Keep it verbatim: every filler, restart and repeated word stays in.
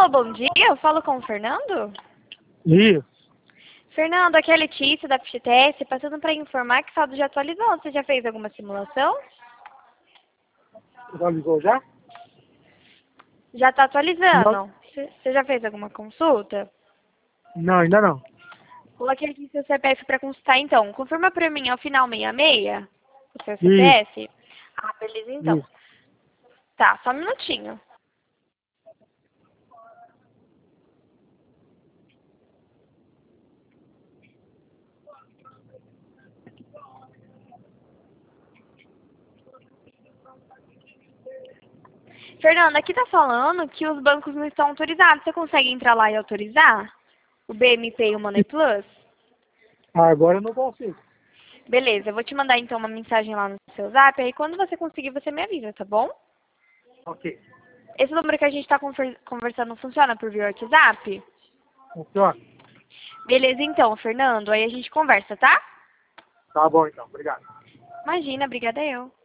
Alô, bom dia. Eu falo com o Fernando? Isso. Fernando, aqui é a Letícia da F G T S, passando para informar que o saldo já atualizou. Você já fez alguma simulação? Já ligou já? Já está atualizando. Não. Você você já fez alguma consulta? Não, ainda não. Coloquei aqui seu C P F para consultar, então. Confirma para mim, ao final sessenta e seis, o seu Isso, C P F? Ah, beleza, então. isso. Tá, só um minutinho. Fernando, aqui tá falando que os bancos não estão autorizados. Você consegue entrar lá e autorizar? O B M P e o Money Plus? Ah, agora eu não consigo. Beleza, eu vou te mandar então uma mensagem lá no seu zap, aí quando você conseguir você me avisa, tá bom? Ok. Esse número que a gente tá conver- conversando funciona por via WhatsApp? Funciona? Beleza então, Fernando, aí a gente conversa, tá? Tá bom então, obrigado. Imagina, obrigada eu.